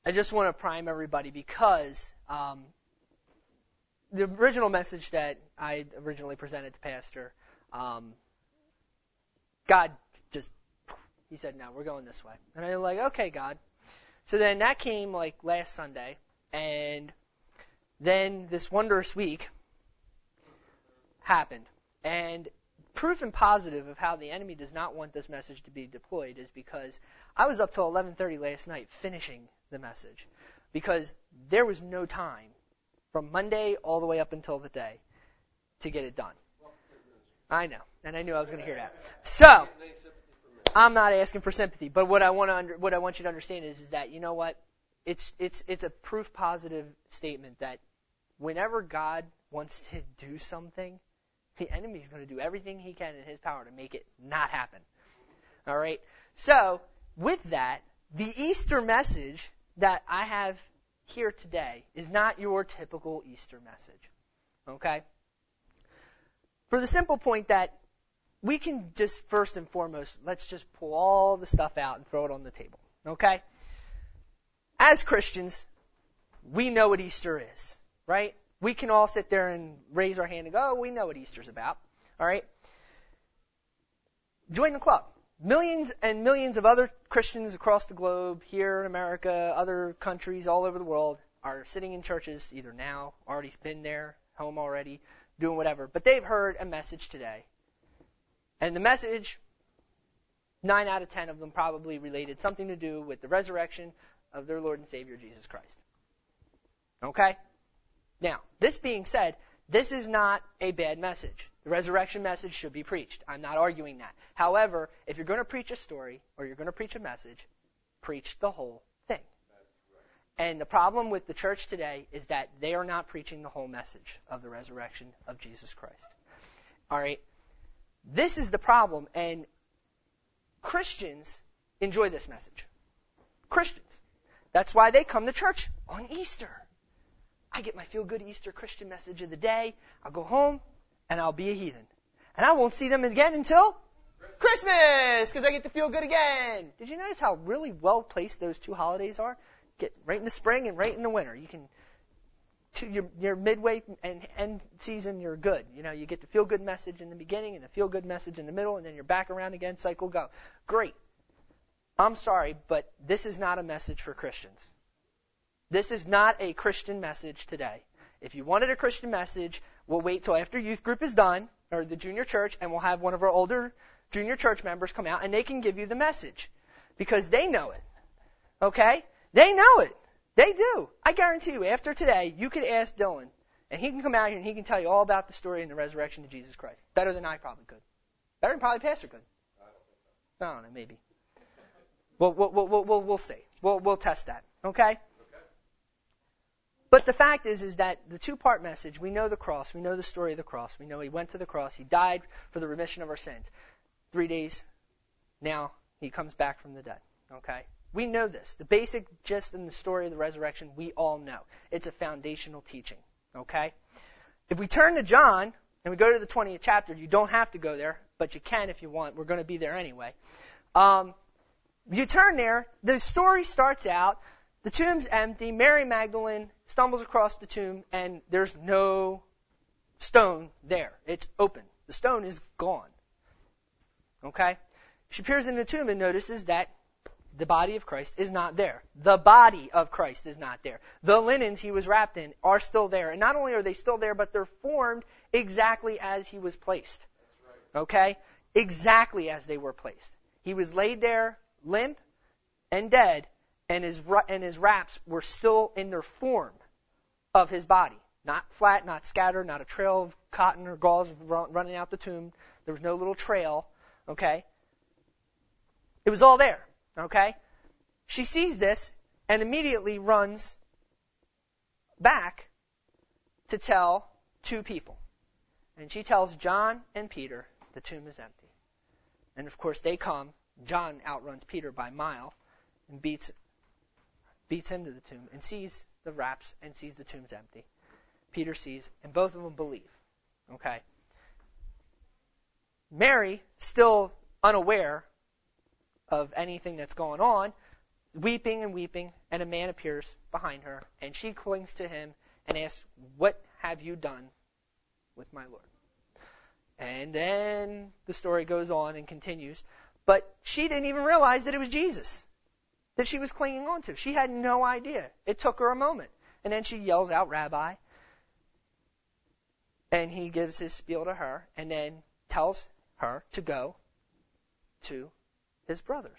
I just want to prime everybody because the original message that I originally presented to Pastor, God just, he said, no, we're going this way. And I'm like, okay, God. So then that came like last Sunday, and then this wondrous week happened. And proof and positive of how the enemy does not want this message to be deployed is because I was up till 11:30 last night finishing the message because there was no time from Monday all the way up until the day to get it done. I know, and I knew I was going to hear that. So I'm not asking for sympathy, but what I want you to understand is that, you know what, it's a proof positive statement that whenever God wants to do something, the enemy is going to do everything he can in his power to make it not happen. All right? So, with that, the Easter message that I have here today is not your typical Easter message. Okay? For the simple point that we can just first and foremost, let's just pull all the stuff out and throw it on the table. Okay? As Christians, we know what Easter is, right? We can all sit there and raise our hand and go, oh, we know what Easter's about. All right? Join the club. Millions and millions of other Christians across the globe, here in America, other countries all over the world, are sitting in churches either now, already been there, home already, doing whatever. But they've heard a message today. And the message, 9 out of 10 of them probably related something to do with the resurrection of their Lord and Savior, Jesus Christ. Okay? Now, this being said, this is not a bad message. The resurrection message should be preached. I'm not arguing that. However, if you're going to preach a story or you're going to preach a message, preach the whole thing. And the problem with the church today is that they are not preaching the whole message of the resurrection of Jesus Christ. All right? This is the problem, and Christians enjoy this message. Christians. That's why they come to church on Easter. I get my feel-good Easter Christian message of the day. I'll go home, and I'll be a heathen. And I won't see them again until Christmas, because I get to feel good again. Did you notice how really well-placed those two holidays are? Get right in the spring and right in the winter. You can, your midway and end season, you're good. You know, you get the feel-good message in the beginning and the feel-good message in the middle, and then you're back around again, cycle go. Great. I'm sorry, but this is not a message for Christians. This is not a Christian message today. If you wanted a Christian message, we'll wait till after youth group is done, or the junior church, and we'll have one of our older junior church members come out, and they can give you the message. Because they know it. Okay? They know it. They do. I guarantee you, after today, you could ask Dylan, and he can come out here and he can tell you all about the story and the resurrection of Jesus Christ. Better than I probably could. Better than probably Pastor could. I don't know, maybe. We'll see. We'll test that. Okay? But the fact is that the two-part message, we know the cross, we know the story of the cross, we know he went to the cross, he died for the remission of our sins. 3 days, now he comes back from the dead. Okay? We know this. The basic gist in the story of the resurrection, we all know. It's a foundational teaching. Okay? If we turn to John, and we go to the 20th chapter, you don't have to go there, but you can if you want. We're going to be there anyway. You turn there, the story starts out, the tomb's empty, Mary Magdalene stumbles across the tomb, and there's no stone there. It's open. The stone is gone. Okay? She peers in the tomb and notices that the body of Christ is not there. The body of Christ is not there. The linens he was wrapped in are still there. And not only are they still there, but they're formed exactly as he was placed. Okay? Exactly as they were placed. He was laid there, limp and dead, and his wraps were still in their form of his body. Not flat, not scattered, not a trail of cotton or gauze running out the tomb. There was no little trail. Okay? It was all there. Okay? She sees this and immediately runs back to tell two people. And she tells John and Peter the tomb is empty. And of course they come. John outruns Peter by a mile and beats him to the tomb and sees the wraps and sees the tomb's empty. Peter sees, and both of them believe. Okay? Mary, still unaware of anything that's going on, weeping and weeping, and a man appears behind her, and she clings to him and asks, "What have you done with my Lord?" And then the story goes on and continues. But she didn't even realize that it was Jesus that she was clinging on to. She had no idea. It took her a moment. And then she yells out, "Rabbi." And he gives his spiel to her and then tells her to go to his brothers.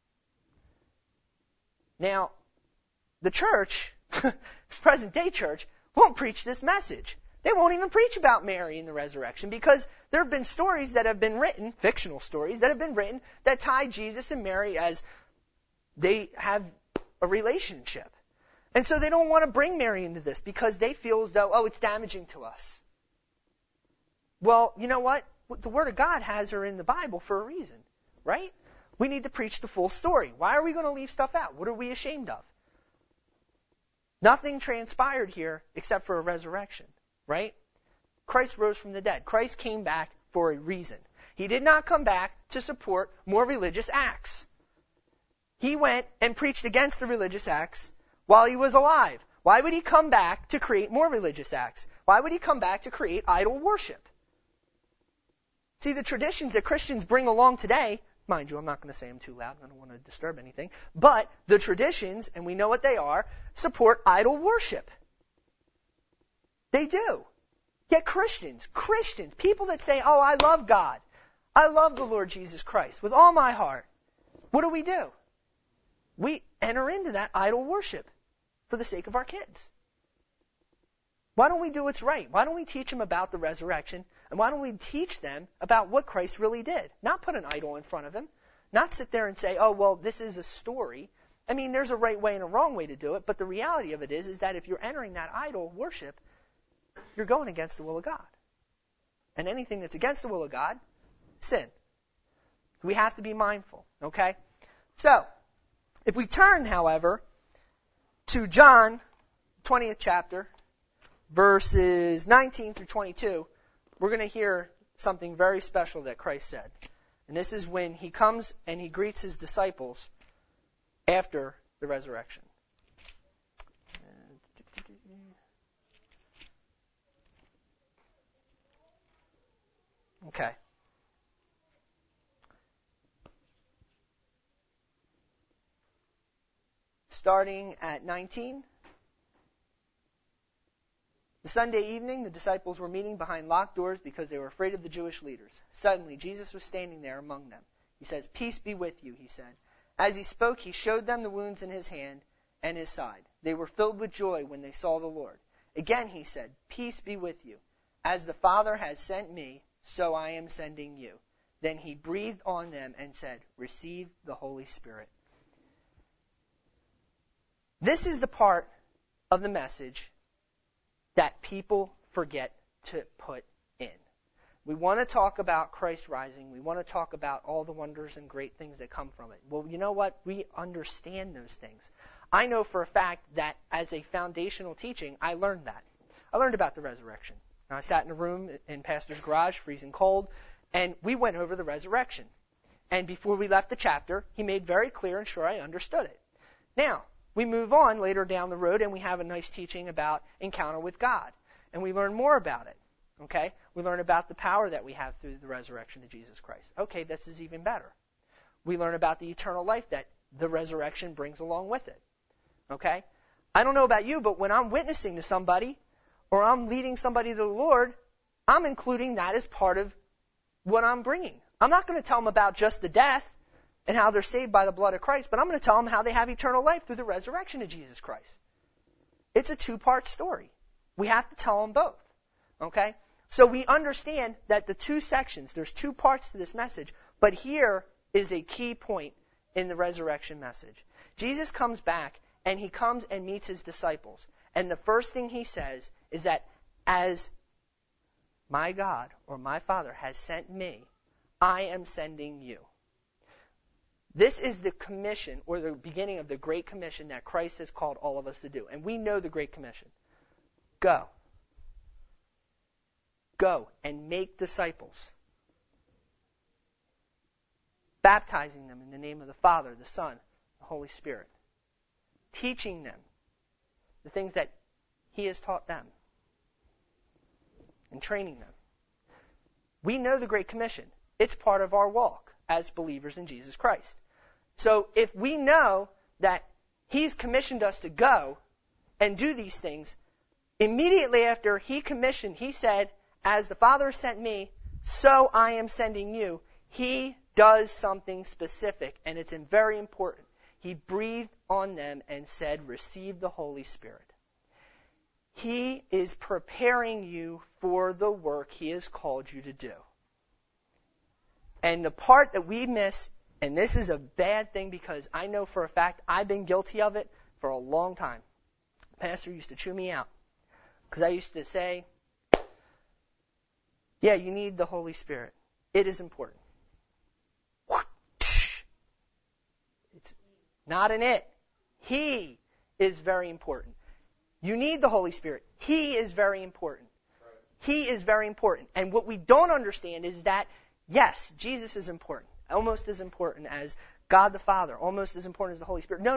Now, the church, present day church, won't preach this message. They won't even preach about Mary and the resurrection because there have been stories that have been written, fictional stories that have been written, that tie Jesus and Mary as they have a relationship. And so they don't want to bring Mary into this because they feel as though, oh, it's damaging to us. Well, you know what? The Word of God has her in the Bible for a reason, right? We need to preach the full story. Why are we going to leave stuff out? What are we ashamed of? Nothing transpired here except for a resurrection, right? Christ rose from the dead. Christ came back for a reason. He did not come back to support more religious acts. He went and preached against the religious acts while he was alive. Why would he come back to create more religious acts? Why would he come back to create idol worship? See, the traditions that Christians bring along today, mind you, I'm not going to say them too loud. I don't want to disturb anything. But the traditions, and we know what they are, support idol worship. They do. Yet Christians, people that say, oh, I love God. I love the Lord Jesus Christ with all my heart. What do? We enter into that idol worship for the sake of our kids. Why don't we do what's right? Why don't we teach them about the resurrection? And why don't we teach them about what Christ really did? Not put an idol in front of them. Not sit there and say, oh, well, this is a story. I mean, there's a right way and a wrong way to do it. But the reality of it is that if you're entering that idol worship, you're going against the will of God. And anything that's against the will of God, sin. We have to be mindful, okay? So, if we turn, however, to John, 20th chapter, verses 19 through 22, we're going to hear something very special that Christ said. And this is when he comes and he greets his disciples after the resurrection. Okay. Starting at 19. The Sunday evening, the disciples were meeting behind locked doors because they were afraid of the Jewish leaders. Suddenly, Jesus was standing there among them. He says, "Peace be with you," he said. As he spoke, he showed them the wounds in his hand and his side. They were filled with joy when they saw the Lord. Again he said, "Peace be with you. As the Father has sent me, so I am sending you." Then he breathed on them and said, "Receive the Holy Spirit." This is the part of the message that people forget to put in. We want to talk about Christ rising. We want to talk about all the wonders and great things that come from it. Well, you know what? We understand those things. I know for a fact that as a foundational teaching, I learned that. I learned about the resurrection. Now, I sat in a room in Pastor's garage, freezing cold, and we went over the resurrection. And before we left the chapter, he made very clear and sure I understood it. Now, we move on later down the road and we have a nice teaching about encounter with God. And we learn more about it. Okay? We learn about the power that we have through the resurrection of Jesus Christ. Okay, this is even better. We learn about the eternal life that the resurrection brings along with it. Okay? I don't know about you, but when I'm witnessing to somebody or I'm leading somebody to the Lord, I'm including that as part of what I'm bringing. I'm not going to tell them about just the death and how they're saved by the blood of Christ, but I'm going to tell them how they have eternal life through the resurrection of Jesus Christ. It's a two-part story. We have to tell them both. Okay? So we understand that the two sections, there's two parts to this message, but here is a key point in the resurrection message. Jesus comes back, and he comes and meets his disciples. And the first thing he says is that as my God or my Father has sent me, I am sending you. This is the commission or the beginning of the Great Commission that Christ has called all of us to do. And we know the Great Commission. Go. Go and make disciples. Baptizing them in the name of the Father, the Son, the Holy Spirit. teaching them the things that he has taught them and training them. We know the Great Commission. It's part of our walk as believers in Jesus Christ. So if we know that he's commissioned us to go and do these things, immediately after he commissioned, he said, as the Father sent me, so I am sending you. He does something specific, and it's very important. He breathed on them and said, receive the Holy Spirit. He is preparing you for the work he has called you to do. And the part that we miss, and this is a bad thing because I know for a fact I've been guilty of it for a long time. Pastor used to chew me out because I used to say, yeah, you need the Holy Spirit. It is important. It's not an it. He is very important. You need the Holy Spirit. He is very important. He is very important. And what we don't understand is that, yes, Jesus is important. Almost as important as God the Father. Almost as important as the Holy Spirit. No.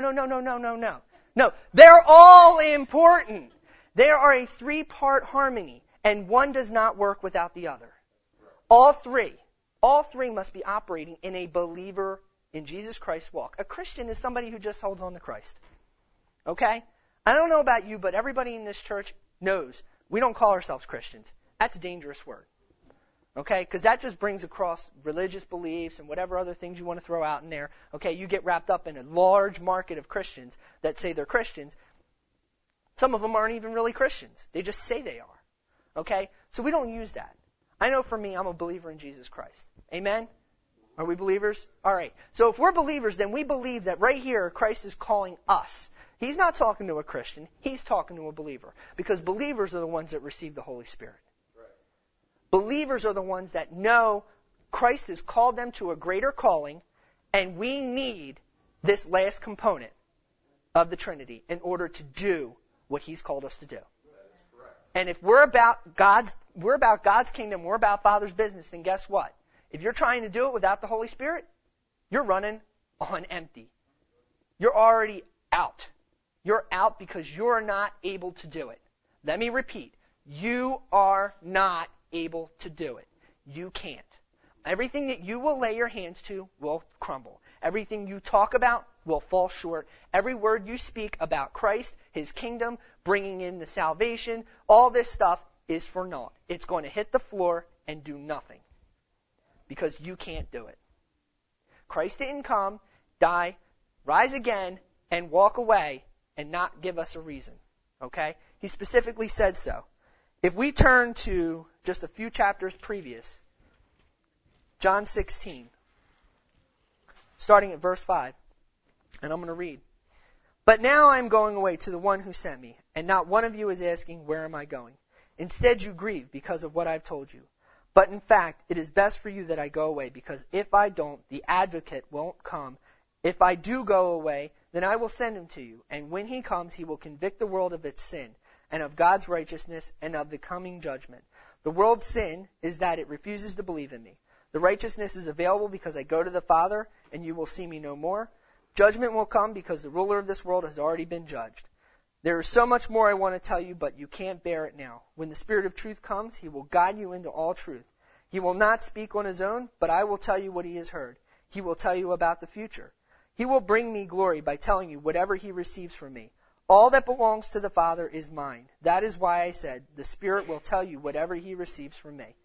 No, they're all important. They are a three-part harmony. And one does not work without the other. All three must be operating in a believer in Jesus Christ walk. A Christian is somebody who just holds on to Christ. Okay? I don't know about you, but everybody in this church knows we don't call ourselves Christians. That's a dangerous word. Okay? Because that just brings across religious beliefs and whatever other things you want to throw out in there. Okay? You get wrapped up in a large market of Christians that say they're Christians. Some of them aren't even really Christians. They just say they are. Okay? So we don't use that. I know for me, I'm a believer in Jesus Christ. Amen? Are we believers? All right. So if we're believers, then we believe that right here, Christ is calling us. He's not talking to a Christian. He's talking to a believer. Because believers are the ones that receive the Holy Spirit. Right. Believers are the ones that know Christ has called them to a greater calling, and we need this last component of the Trinity in order to do what he's called us to do. And if we're about God's kingdom, we're about Father's business, then guess what? If you're trying to do it without the Holy Spirit, you're running on empty. You're already out. You're out because you're not able to do it. Let me repeat. You are not able to do it. You can't. Everything that you will lay your hands to will crumble. Everything you talk about will fall short. Every word you speak about Christ, his kingdom, bringing in the salvation, all this stuff is for naught. It's going to hit the floor and do nothing because you can't do it. Christ didn't come, die, rise again, and walk away and not give us a reason. Okay? He specifically said so. If we turn to just a few chapters previous, John 16, starting at verse 5, and I'm going to read. But now I am going away to the one who sent me, and not one of you is asking, where am I going? Instead you grieve because of what I've told you. But in fact, it is best for you that I go away, because if I don't, the advocate won't come. If I do go away, then I will send him to you, and when he comes, he will convict the world of its sin, and of God's righteousness, and of the coming judgment. The world's sin is that it refuses to believe in me. The righteousness is available because I go to the Father, and you will see me no more. Judgment will come because the ruler of this world has already been judged. There is so much more I want to tell you, but you can't bear it now. When the Spirit of truth comes, he will guide you into all truth. He will not speak on his own, but I will tell you what he has heard. He will tell you about the future. He will bring me glory by telling you whatever he receives from me. All that belongs to the Father is mine. That is why I said, the Spirit will tell you whatever he receives from me.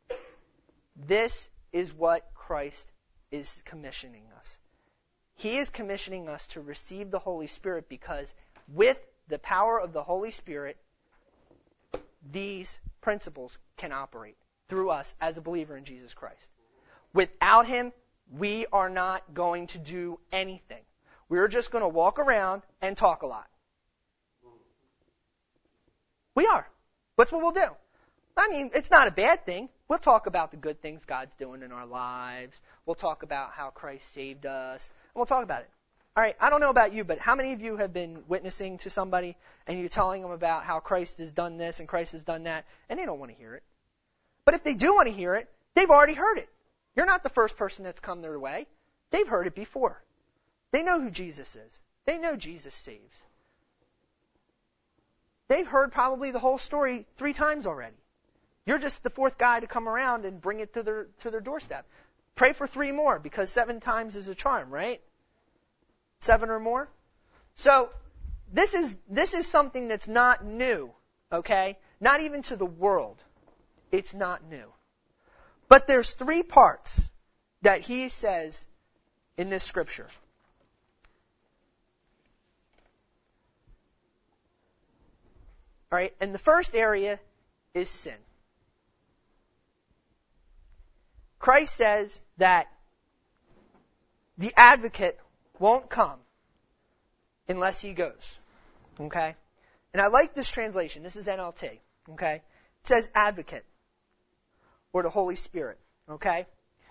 This is what Christ is commissioning us. He is commissioning us to receive the Holy Spirit because with the power of the Holy Spirit, these principles can operate through us as a believer in Jesus Christ. Without him, we are not going to do anything. We're just going to walk around and talk a lot. We are. That's what we'll do. I mean, it's not a bad thing. We'll talk about the good things God's doing in our lives. We'll talk about how Christ saved us. And we'll talk about it. All right, I don't know about you, but how many of you have been witnessing to somebody and you're telling them about how Christ has done this and Christ has done that, and they don't want to hear it? But if they do want to hear it, they've already heard it. You're not the first person that's come their way. They've heard it before. They know who Jesus is. They know Jesus saves. They've heard probably the whole story 3 times already. You're just the 4th guy to come around and bring it to their doorstep. Pray for 3 more, because 7 times is a charm, right? 7 or more. So this is something that's not new, okay? Not even to the world. It's not new. But there's 3 parts that he says in this scripture. All right, and the first area is sin. Christ says that the advocate won't come unless he goes. Okay? And I like this translation. This is NLT. Okay? It says advocate, or the Holy Spirit. Okay?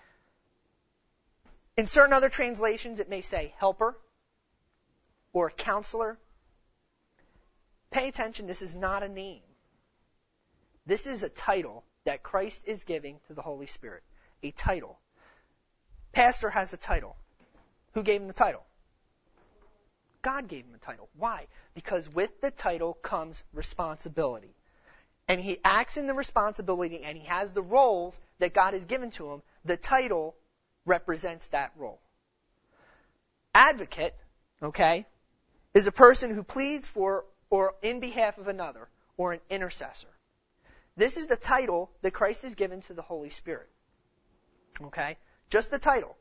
In certain other translations, it may say helper or counselor. Pay attention, this is not a name. This is a title that Christ is giving to the Holy Spirit. A title. Pastor has a title. Who gave him the title? God gave him the title. Why? Because with the title comes responsibility. And he acts in the responsibility, and he has the roles that God has given to him. The title represents that role. Advocate, okay, is a person who pleads for or in behalf of another, or an intercessor. This is the title that Christ has given to the Holy Spirit. Okay? Just the title.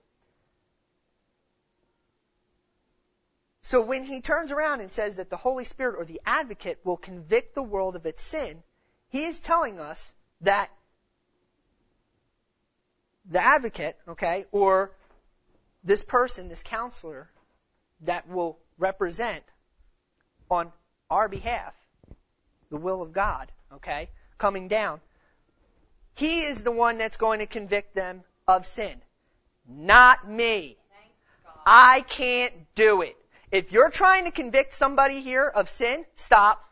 So when he turns around and says that the Holy Spirit, or the advocate, will convict the world of its sin, he is telling us that the advocate, okay, or this person, this counselor, that will represent on our behalf the will of God, okay, coming down, he is the one that's going to convict them of sin. Not me. I can't do it. If you're trying to convict somebody here of sin, stop.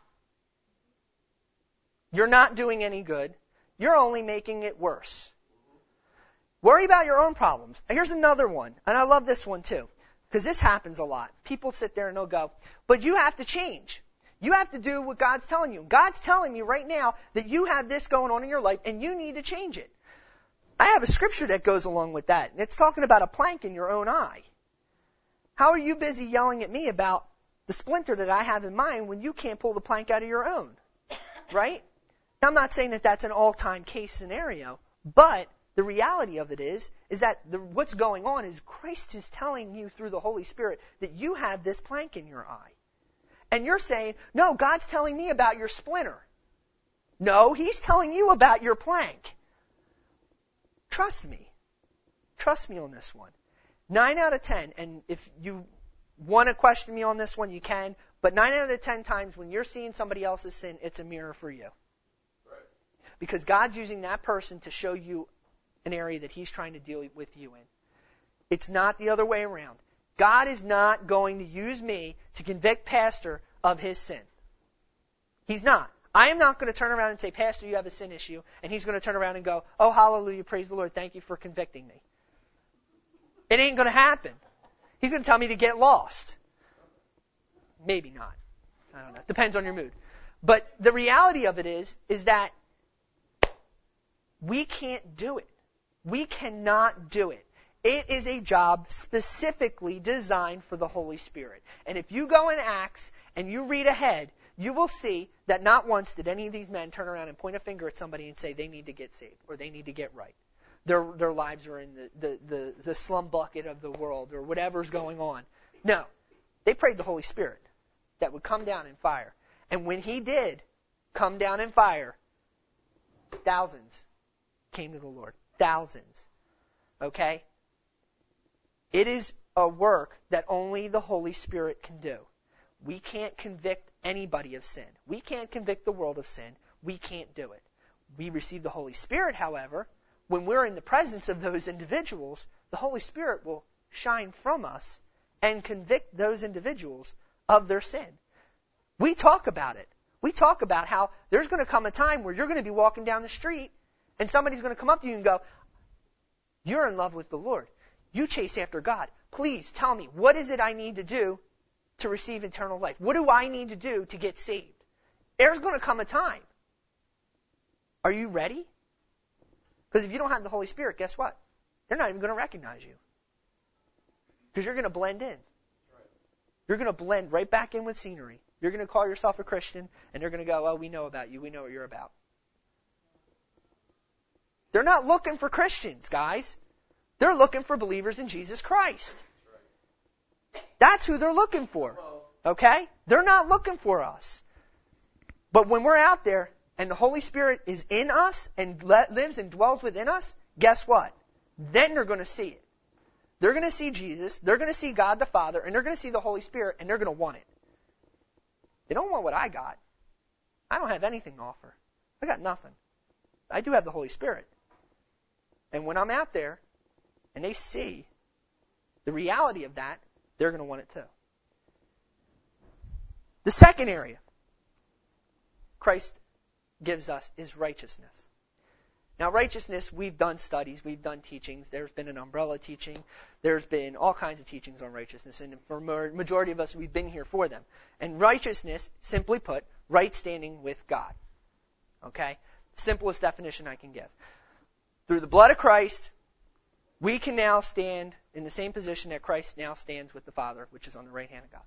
You're not doing any good. You're only making it worse. Worry about your own problems. Here's another one, and I love this one too, because this happens a lot. People sit there and they'll go, but you have to change. You have to do what God's telling you. God's telling you right now that you have this going on in your life and you need to change it. I have a scripture that goes along with that. And it's talking about a plank in your own eye. How are you busy yelling at me about the splinter that I have in mine when you can't pull the plank out of your own? Right? Now, I'm not saying that that's an all-time case scenario, but the reality of it is that what's going on is Christ is telling you through the Holy Spirit that you have this plank in your eye. And you're saying, no, God's telling me about your splinter. No, He's telling you about your plank. Trust me. Trust me on this one. 9 out of 10, and if you want to question me on this one, you can, but 9 out of 10 times when you're seeing somebody else's sin, it's a mirror for you. Right. Because God's using that person to show you an area that He's trying to deal with you in. It's not the other way around. God is not going to use me to convict Pastor of his sin. He's not. I am not going to turn around and say, Pastor, you have a sin issue. And he's going to turn around and go, oh, hallelujah, praise the Lord, thank you for convicting me. It ain't going to happen. He's going to tell me to get lost. Maybe not. I don't know. Depends on your mood. But the reality of it is that we can't do it. We cannot do it. It is a job specifically designed for the Holy Spirit. And if you go in Acts and you read ahead, you will see that not once did any of these men turn around and point a finger at somebody and say they need to get saved or they need to get right. Their lives are in the slum bucket of the world or whatever's going on. No. They prayed the Holy Spirit that would come down in fire. And when He did come down in fire, thousands came to the Lord. Thousands. Okay? It is a work that only the Holy Spirit can do. We can't convict anybody of sin. We can't convict the world of sin. We can't do it. We receive the Holy Spirit, however. When we're in the presence of those individuals, the Holy Spirit will shine from us and convict those individuals of their sin. We talk about it. We talk about how there's going to come a time where you're going to be walking down the street and somebody's going to come up to you and go, you're in love with the Lord. You chase after God. Please tell me, what is it I need to do to receive eternal life? What do I need to do to get saved? There's going to come a time. Are you ready? Because if you don't have the Holy Spirit, guess what? They're not even going to recognize you. Because you're going to blend in. You're going to blend right back in with scenery. You're going to call yourself a Christian, and they're going to go, "Oh, we know about you. We know what you're about." They're not looking for Christians, guys. They're looking for believers in Jesus Christ. That's who they're looking for. Okay? They're not looking for us. But when we're out there and the Holy Spirit is in us and lives and dwells within us, guess what? Then they're going to see it. They're going to see Jesus, they're going to see God the Father, and they're going to see the Holy Spirit, and they're going to want it. They don't want what I got. I don't have anything to offer. I got nothing. I do have the Holy Spirit. And when I'm out there and they see the reality of that, they're going to want it too. The second area Christ gives us is righteousness. Now, righteousness, we've done studies, we've done teachings. There's been an umbrella teaching. There's been all kinds of teachings on righteousness. And for the majority of us, we've been here for them. And righteousness, simply put, right standing with God. Okay? Simplest definition I can give. Through the blood of Christ, we can now stand in the same position that Christ now stands with the Father, which is on the right hand of God.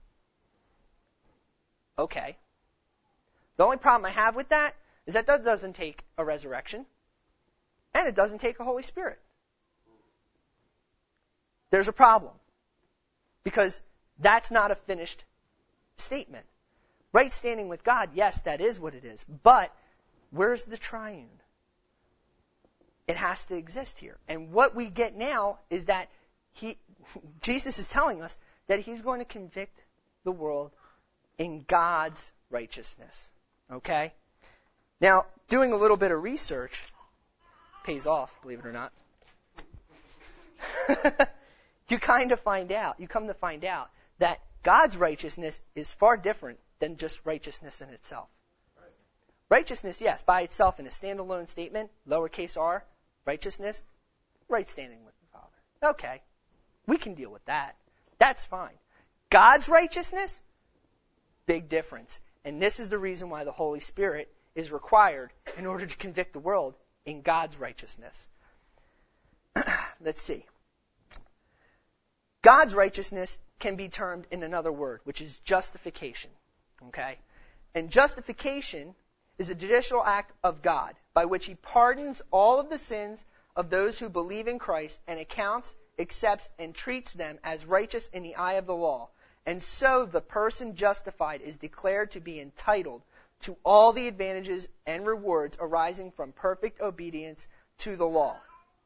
Okay. The only problem I have with that is that doesn't take a resurrection. And it doesn't take a Holy Spirit. There's a problem. Because that's not a finished statement. Right standing with God, yes, that is what it is. But where's the triune? It has to exist here. And what we get now is that Jesus is telling us that he's going to convict the world in God's righteousness. Okay? Now, doing a little bit of research pays off, believe it or not. You come to find out that God's righteousness is far different than just righteousness in itself. Right. Righteousness, yes, by itself in a standalone statement, lowercase r, righteousness, right standing with the Father. Okay, we can deal with that. That's fine. God's righteousness, big difference. And this is the reason why the Holy Spirit is required in order to convict the world in God's righteousness. Let's see. God's righteousness can be termed in another word, which is justification. Okay? And justification is a judicial act of God by which he pardons all of the sins of those who believe in Christ and accounts, accepts, and treats them as righteous in the eye of the law. And so the person justified is declared to be entitled to all the advantages and rewards arising from perfect obedience to the law.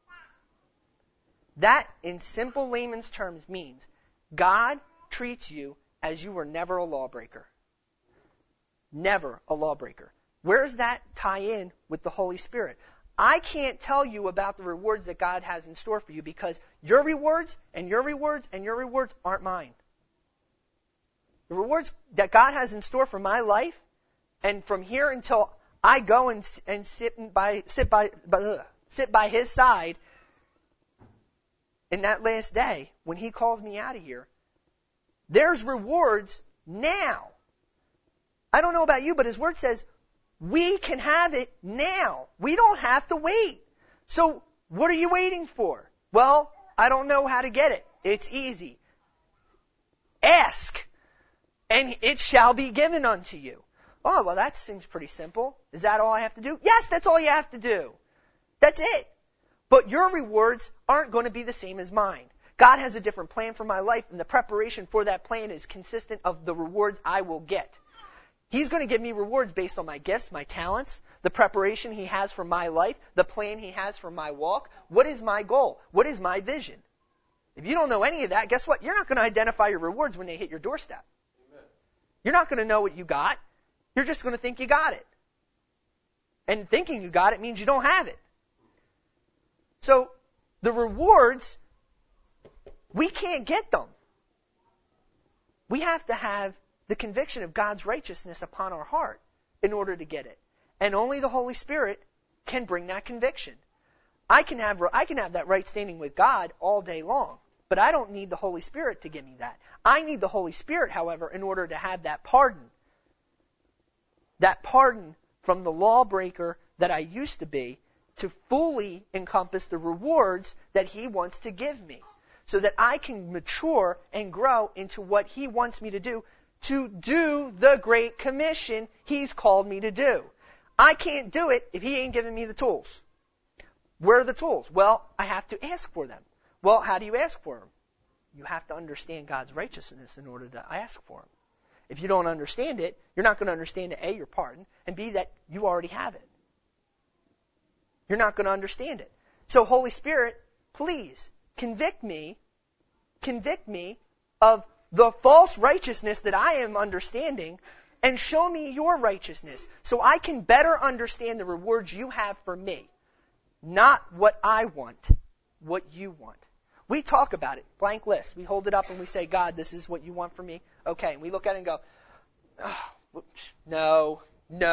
That, in simple layman's terms, means God treats you as you were never a lawbreaker. Never a lawbreaker. Where does that tie in with the Holy Spirit? I can't tell you about the rewards that God has in store for you because your rewards and your rewards and your rewards aren't mine. The rewards that God has in store for my life, and from here until I go and sit by his side in that last day when he calls me out of here, there's rewards now. I don't know about you, but his word says we can have it now. We don't have to wait. So what are you waiting for? Well, I don't know how to get it. It's easy. Ask, and it shall be given unto you. Oh, well, that seems pretty simple. Is that all I have to do? Yes, that's all you have to do. That's it. But your rewards aren't going to be the same as mine. God has a different plan for my life, and the preparation for that plan is consistent of the rewards I will get. He's going to give me rewards based on my gifts, my talents, the preparation he has for my life, the plan he has for my walk. What is my goal? What is my vision? If you don't know any of that, guess what? You're not going to identify your rewards when they hit your doorstep. Amen. You're not going to know what you got. You're just going to think you got it. And thinking you got it means you don't have it. So the rewards, we can't get them. We have to have the conviction of God's righteousness upon our heart in order to get it. And only the Holy Spirit can bring that conviction. I can have that right standing with God all day long. But I don't need the Holy Spirit to give me that. I need the Holy Spirit, however, in order to have that pardon. That pardon from the lawbreaker that I used to be, to fully encompass the rewards that He wants to give me, so that I can mature and grow into what He wants me to do the Great Commission He's called me to do. I can't do it if He ain't giving me the tools. Where are the tools? Well, I have to ask for them. Well, how do you ask for them? You have to understand God's righteousness in order to ask for them. If you don't understand it, you're not going to understand A, your pardon, and B, that you already have it. You're not going to understand it. So Holy Spirit, please convict me of the false righteousness that I am understanding, and show me your righteousness so I can better understand the rewards you have for me. Not what I want, what you want. We talk about it, blank list. We hold it up and we say, God, this is what you want from me. Okay, and we look at it and go, oh,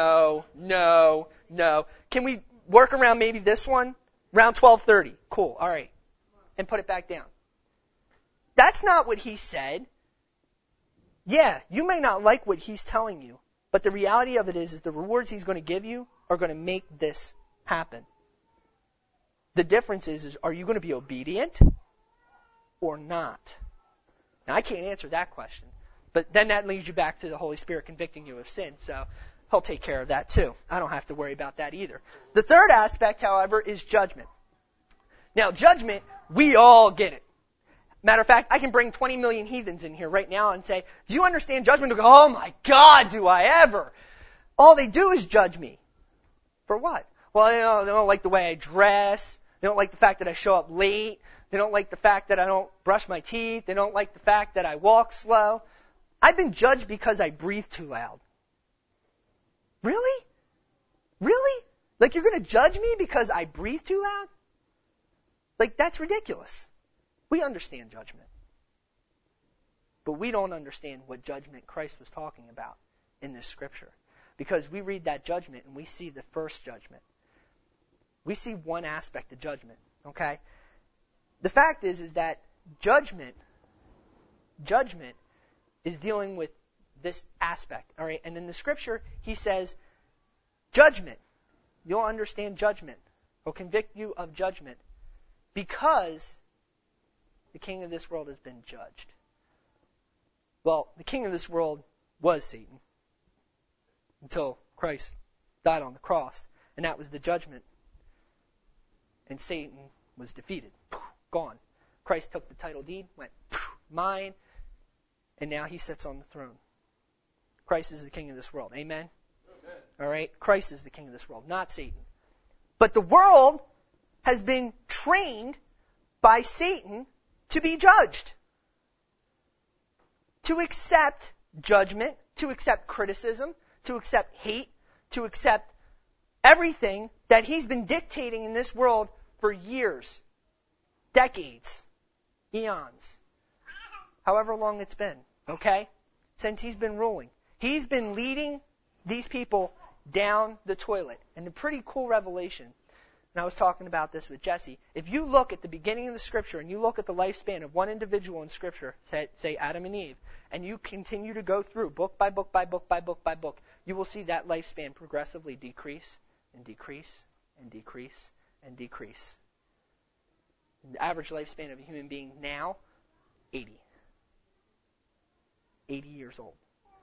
no. Can we work around maybe this one? Around 12:30. Cool, all right. And put it back down. That's not what He said. Yeah, you may not like what He's telling you, but the reality of it is the rewards He's going to give you are going to make this happen. The difference is are you going to be obedient or not? Now, I can't answer that question, but then that leads you back to the Holy Spirit convicting you of sin, so He'll take care of that too. I don't have to worry about that either. The third aspect, however, is judgment. Now, judgment, we all get it. Matter of fact, I can bring 20 million heathens in here right now and say, do you understand judgment? They'll go, oh my God, do I ever? All they do is judge me. For what? Well, they don't like the way I dress. They don't like the fact that I show up late. They don't like the fact that I don't brush my teeth. They don't like the fact that I walk slow. I've been judged because I breathe too loud. Really? Really? Like you're going to judge me because I breathe too loud? Like that's ridiculous. We understand judgment. But we don't understand what judgment Christ was talking about in this scripture. Because we read that judgment and we see the first judgment. We see one aspect of judgment, okay? The fact is that judgment is dealing with this aspect, all right? And in the scripture, He says, judgment. You'll understand judgment. He'll convict you of judgment because the king of this world has been judged. Well, the king of this world was Satan until Christ died on the cross, and that was the judgment. And Satan was defeated. Gone. Christ took the title deed, went, mine, and now He sits on the throne. Christ is the king of this world. Amen? Amen. All right? Christ is the king of this world, not Satan. But the world has been trained by Satan to be judged. To accept judgment, to accept criticism, to accept hate, to accept everything that he's been dictating in this world for years, decades, eons, however long it's been, okay? Since he's been ruling. He's been leading these people down the toilet. And a pretty cool revelation, and I was talking about this with Jesse, if you look at the beginning of the Scripture and you look at the lifespan of one individual in Scripture, say Adam and Eve, and you continue to go through book by book by book by book by book, you will see that lifespan progressively decrease and decrease and decrease and decrease. The average lifespan of a human being now, 80. 80 years old.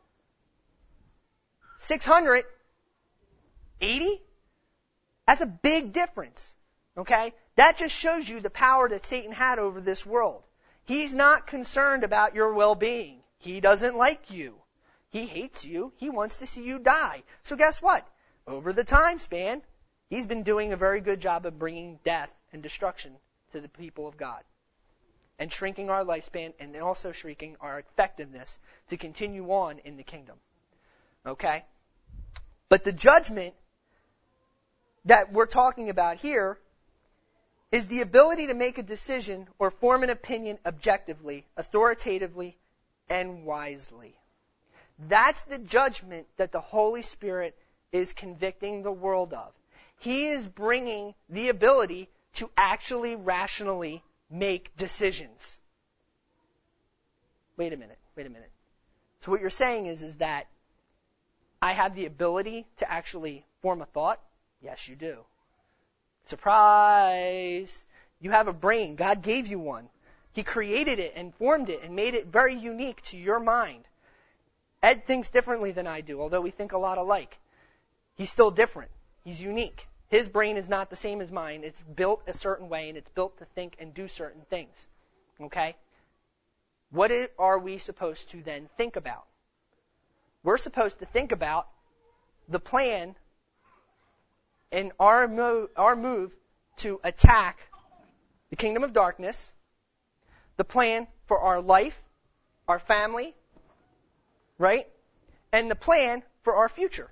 600, 80? That's a big difference. Okay? That just shows you the power that Satan had over this world. He's not concerned about your well-being. He doesn't like you. He hates you. He wants to see you die. So guess what? Over the time span, he's been doing a very good job of bringing death and destruction to the people of God. And shrinking our lifespan and also shrinking our effectiveness to continue on in the kingdom. Okay? But the judgment that we're talking about here is the ability to make a decision or form an opinion objectively, authoritatively, and wisely. That's the judgment that the Holy Spirit is convicting the world of. He is bringing the ability to actually rationally make decisions. wait a minute. So what you're saying is that I have the ability to actually form a thought? Yes, you do. Surprise! You have a brain. God gave you one. He created it and formed it and made it very unique to your mind. Ed thinks differently than I do, although we think a lot alike. He's still different. He's unique. His brain is not the same as mine. It's built a certain way, and it's built to think and do certain things. Okay? What are we supposed to then think about? We're supposed to think about the plan and our move to attack the kingdom of darkness, the plan for our life, our family, right? And the plan for our future.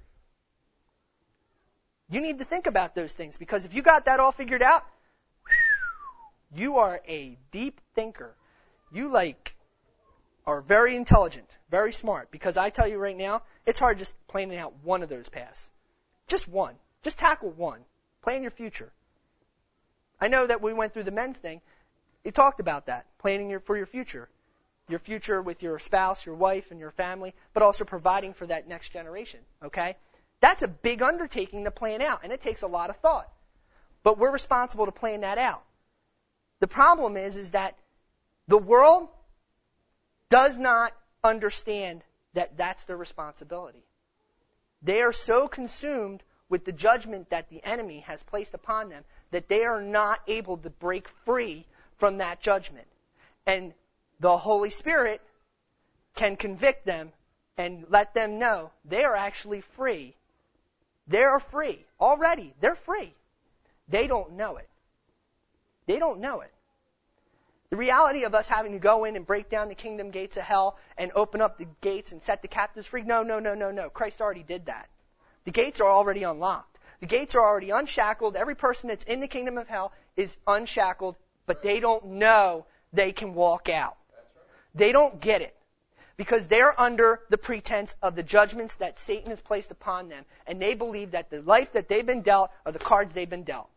You need to think about those things, because if you got that all figured out, you are a deep thinker. You are very intelligent, very smart, because I tell you right now, it's hard just planning out one of those paths. Just one. Just tackle one. Plan your future. I know that we went through the men's thing. It talked about that, planning for your future. Your future with your spouse, your wife, and your family, but also providing for that next generation, okay? That's a big undertaking to plan out, and it takes a lot of thought. But we're responsible to plan that out. The problem is that the world does not understand that that's their responsibility. They are so consumed with the judgment that the enemy has placed upon them that they are not able to break free from that judgment. And the Holy Spirit can convict them and let them know they are actually free. They are free. Already, they're free. They don't know it. They don't know it. The reality of us having to go in and break down the kingdom gates of hell and open up the gates and set the captives free, no. Christ already did that. The gates are already unlocked. The gates are already unshackled. Every person that's in the kingdom of hell is unshackled, but they don't know they can walk out. They don't get it, because they're under the pretense of the judgments that Satan has placed upon them, and they believe that the life that they've been dealt are the cards they've been dealt.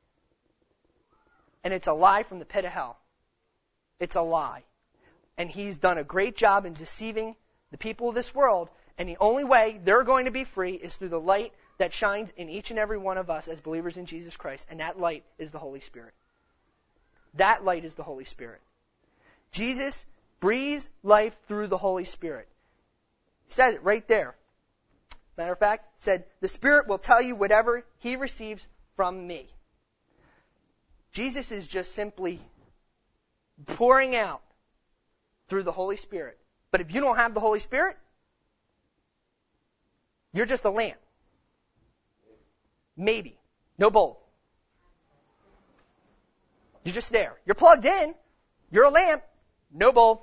And it's a lie from the pit of hell. It's a lie. And he's done a great job in deceiving the people of this world, and the only way they're going to be free is through the light that shines in each and every one of us as believers in Jesus Christ, and that light is the Holy Spirit. That light is the Holy Spirit. Jesus breathes life through the Holy Spirit. He said it right there. Matter of fact, he said, the Spirit will tell you whatever he receives from me. Jesus is just simply pouring out through the Holy Spirit. But if you don't have the Holy Spirit, you're just a lamp. Maybe. No bulb. You're just there. You're plugged in. You're a lamp. No bulb.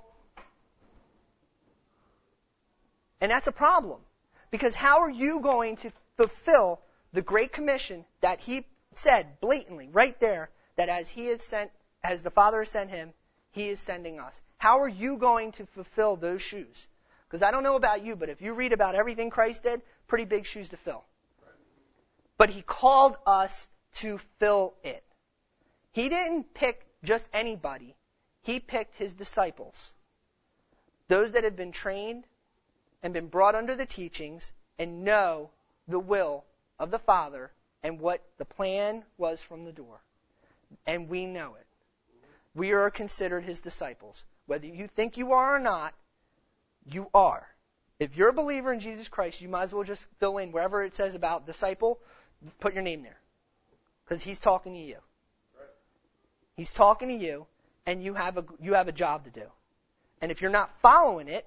And that's a problem. Because how are you going to fulfill the Great Commission that he said blatantly right there, that as he has sent, as the Father has sent him, he is sending us? How are you going to fulfill those shoes? Because I don't know about you, but if you read about everything Christ did, pretty big shoes to fill. But he called us to fill it. He didn't pick just anybody. He picked his disciples. Those that have been trained and been brought under the teachings and know the will of the Father and what the plan was from the door. And we know it. We are considered his disciples. Whether you think you are or not, you are. If you're a believer in Jesus Christ, you might as well just fill in wherever it says about disciple, put your name there. Because he's talking to you. He's talking to you, and you have a job to do. And if you're not following it,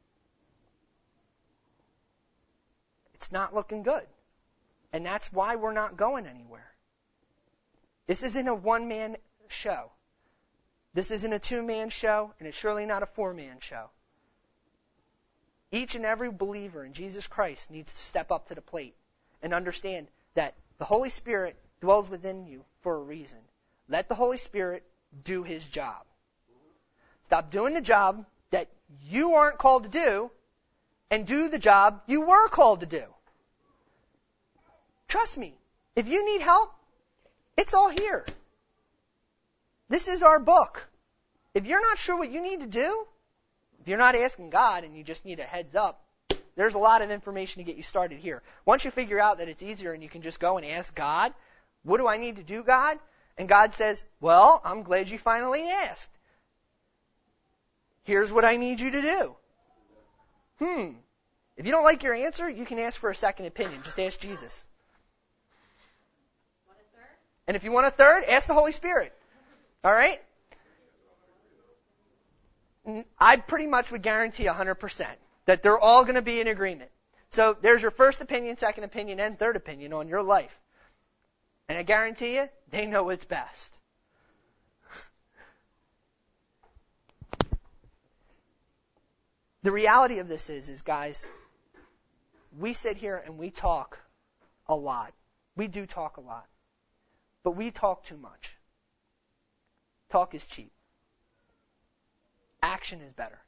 it's not looking good. And that's why we're not going anywhere. This isn't a one-man show. This isn't a two-man show, and it's surely not a four-man show. Each and every believer in Jesus Christ needs to step up to the plate and understand that the Holy Spirit dwells within you for a reason. Let the Holy Spirit do his job. Stop doing the job that you aren't called to do and do the job you were called to do. Trust me, if you need help, it's all here. This is our book. If you're not sure what you need to do, if you're not asking God and you just need a heads up, there's a lot of information to get you started here. Once you figure out that it's easier and you can just go and ask God, what do I need to do, God? And God says, well, I'm glad you finally asked. Here's what I need you to do. If you don't like your answer, you can ask for a second opinion. Just ask Jesus. And if you want a third, ask the Holy Spirit. All right? I pretty much would guarantee 100% that they're all going to be in agreement. So there's your first opinion, second opinion, and third opinion on your life. And I guarantee you, they know what's best. The reality of this is guys, we sit here and we talk a lot. We do talk a lot. But we talk too much. Talk is cheap. Action is better.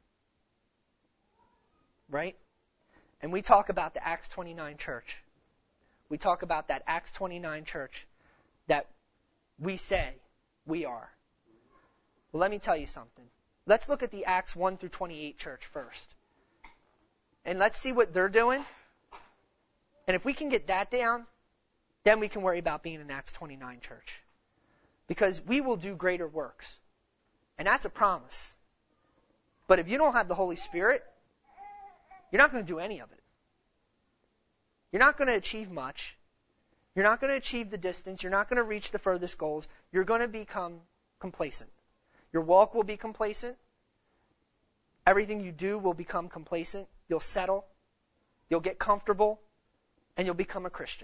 Right? And we talk about the Acts 29 church. We talk about that Acts 29 church that we say we are. Well, let me tell you something. Let's look at the Acts 1 through 28 church first. And let's see what they're doing. And if we can get that down, then we can worry about being an Acts 29 church. Because we will do greater works. And that's a promise. But if you don't have the Holy Spirit, you're not going to do any of it. You're not going to achieve much. You're not going to achieve the distance. You're not going to reach the furthest goals. You're going to become complacent. Your walk will be complacent. Everything you do will become complacent. You'll settle. You'll get comfortable. And you'll become a Christian.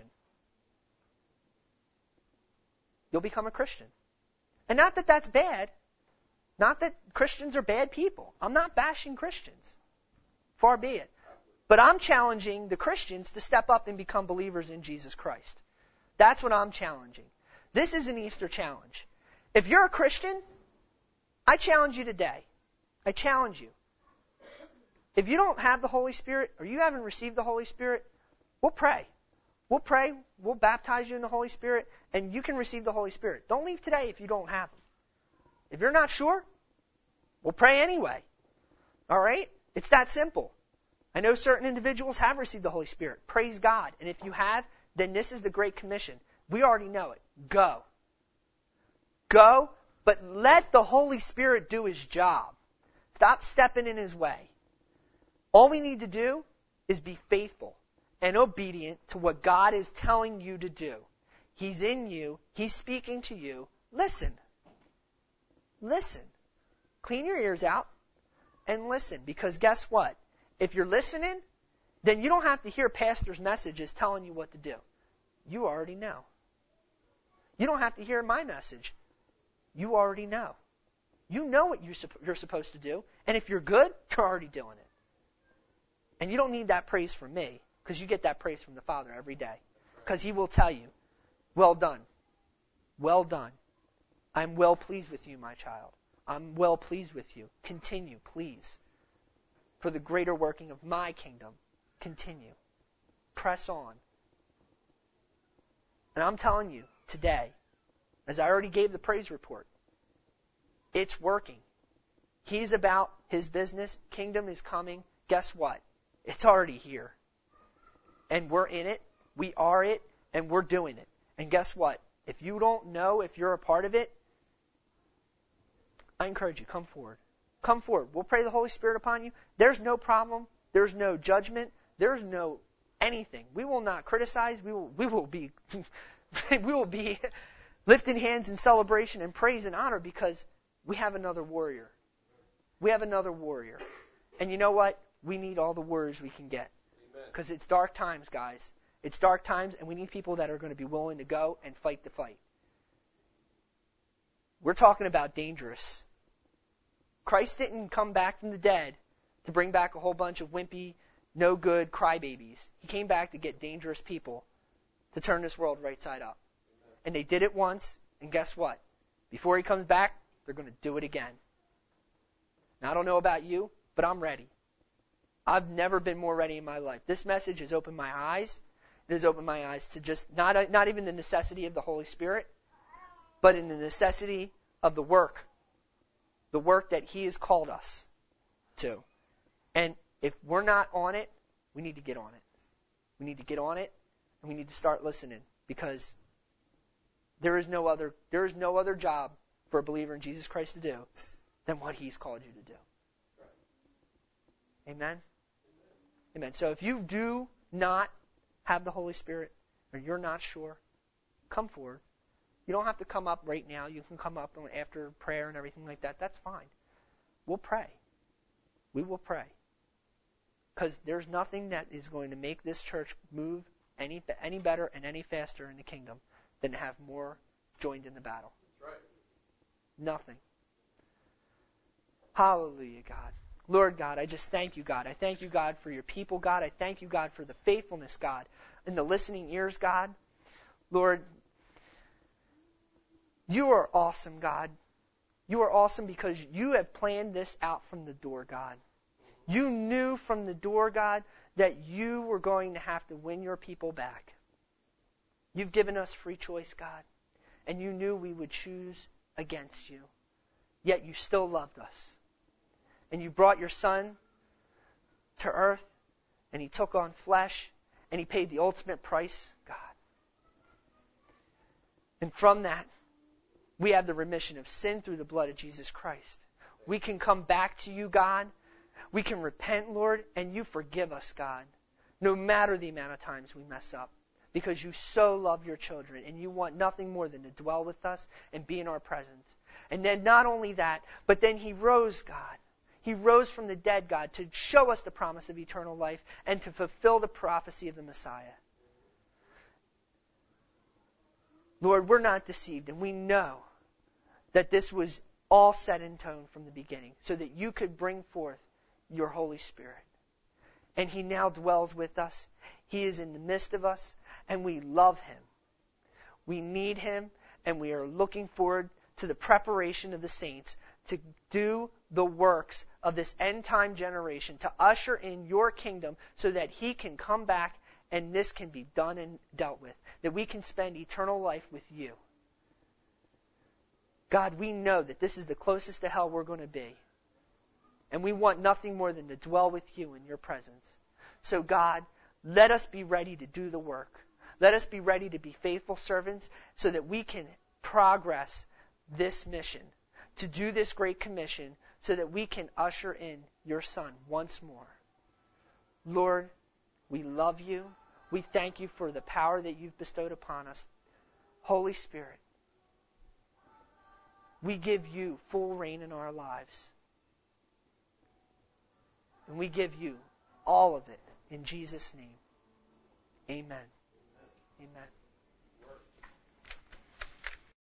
You'll become a Christian. And not that that's bad. Not that Christians are bad people. I'm not bashing Christians. Far be it. But I'm challenging the Christians to step up and become believers in Jesus Christ. That's what I'm challenging. This is an Easter challenge. If you're a Christian, I challenge you today. I challenge you. If you don't have the Holy Spirit or you haven't received the Holy Spirit, we'll pray. We'll pray. We'll baptize you in the Holy Spirit, and you can receive the Holy Spirit. Don't leave today if you don't have Him. If you're not sure, we'll pray anyway. All right? It's that simple. I know certain individuals have received the Holy Spirit. Praise God. And if you have, then this is the Great Commission. We already know it. Go. Go, but let the Holy Spirit do His job. Stop stepping in His way. All we need to do is be faithful and obedient to what God is telling you to do. He's in you. He's speaking to you. Listen. Listen. Clean your ears out and listen. Because guess what? If you're listening, then you don't have to hear pastors' messages telling you what to do. You already know. You don't have to hear my message. You already know. You know what you're supposed to do. And if you're good, you're already doing it. And you don't need that praise from me, because you get that praise from the Father every day. Because He will tell you, well done. Well done. I'm well pleased with you, my child. I'm well pleased with you. Continue, please. For the greater working of my kingdom. Continue. Press on. And I'm telling you, today, as I already gave the praise report, it's working. He's about His business. Kingdom is coming. Guess what? It's already here. And we're in it. We are it. And we're doing it. And guess what? If you don't know if you're a part of it, I encourage you, come forward. Come forward. We'll pray the Holy Spirit upon you. There's no problem. There's no judgment. There's no anything. We will not criticize. We will be we will be lifting hands in celebration and praise and honor because we have another warrior. We have another warrior. And you know what? We need all the warriors we can get. Because it's dark times, guys. It's dark times, and we need people that are going to be willing to go and fight the fight. We're talking about dangerous. Christ didn't come back from the dead to bring back a whole bunch of wimpy, no good crybabies. He came back to get dangerous people to turn this world right side up. And they did it once, and guess what? Before He comes back, they're going to do it again. Now, I don't know about you, but I'm ready. I've never been more ready in my life. This message has opened my eyes. It has opened my eyes to just not even the necessity of the Holy Spirit, but in the necessity of the work that He has called us to. And if we're not on it, we need to get on it. We need to get on it, and we need to start listening, because there is no other job for a believer in Jesus Christ to do than what He's called you to do. Amen? Amen. So if you do not have the Holy Spirit, or you're not sure, come forward. You don't have to come up right now. You can come up after prayer and everything like that. That's fine. We'll pray. We will pray. Because there's nothing that is going to make this church move any better and any faster in the kingdom than to have more joined in the battle. That's right. Nothing. Hallelujah, God. Lord God, I just thank you, God. I thank you, God, for your people, God. I thank you, God, for the faithfulness, God, and the listening ears, God. Lord, you are awesome, God. You are awesome because you have planned this out from the door, God. You knew from the door, God, that you were going to have to win your people back. You've given us free choice, God, and you knew we would choose against you. Yet you still loved us. And you brought your Son to earth, and He took on flesh, and He paid the ultimate price, God. And from that, we have the remission of sin through the blood of Jesus Christ. We can come back to you, God. We can repent, Lord, and you forgive us, God, no matter the amount of times we mess up, because you so love your children, and you want nothing more than to dwell with us and be in our presence. And then not only that, but then He rose, God. He rose from the dead, God, to show us the promise of eternal life and to fulfill the prophecy of the Messiah. Lord, we're not deceived, and we know that this was all set in tone from the beginning so that you could bring forth your Holy Spirit. And He now dwells with us. He is in the midst of us, and we love Him. We need Him, and we are looking forward to the preparation of the saints to do the works of this end-time generation, to usher in your kingdom so that He can come back and this can be done and dealt with, that we can spend eternal life with you. God, we know that this is the closest to hell we're going to be. And we want nothing more than to dwell with you in your presence. So God, let us be ready to do the work. Let us be ready to be faithful servants so that we can progress this mission, to do this great commission so that we can usher in your Son once more. Lord, we love you. We thank you for the power that you've bestowed upon us. Holy Spirit, we give you full reign in our lives. And we give you all of it in Jesus' name. Amen. Amen.